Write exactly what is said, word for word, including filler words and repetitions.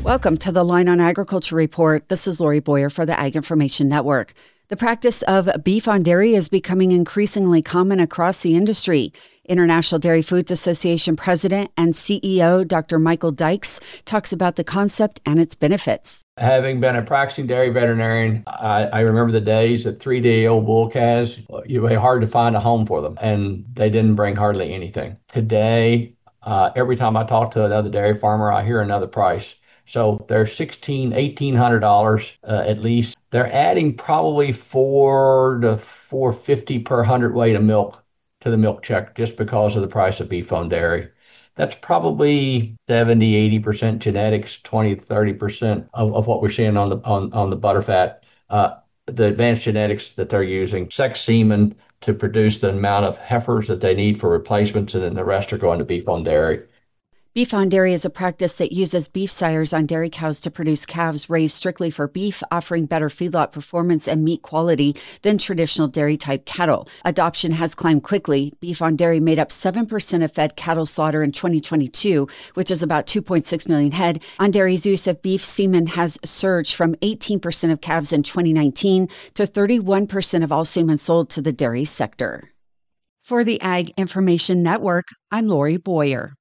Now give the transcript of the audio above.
Welcome to the Line on Agriculture Report. This is Lori Boyer for the Ag Information Network. The practice of beef on dairy is becoming increasingly common across the industry. International Dairy Foods Association President and C E O Doctor Michael Dykes talks about the concept and its benefits. Having been a practicing dairy veterinarian, I, I remember the days that three-day-old bull calves, it was hard to find a home for them, and they didn't bring hardly anything. Today, uh, every time I talk to another dairy farmer, I hear another price. So they're sixteen, eighteen hundred dollars uh, at least. They're adding probably four to four fifty per hundredweight of milk to the milk check just because of the price of beef on dairy. That's probably seventy, eighty percent genetics, twenty, thirty percent of, of what we're seeing on the on, on the butterfat. Uh, the advanced genetics that they're using, sex semen to produce the amount of heifers that they need for replacements, and then the rest are going to beef on dairy. Beef on dairy is a practice that uses beef sires on dairy cows to produce calves raised strictly for beef, offering better feedlot performance and meat quality than traditional dairy-type cattle. Adoption has climbed quickly. Beef on dairy made up seven percent of fed cattle slaughter in twenty twenty-two, which is about two point six million head. On dairy's use of beef semen has surged from eighteen percent of calves in twenty nineteen to thirty-one percent of all semen sold to the dairy sector. For the Ag Information Network, I'm Lori Boyer.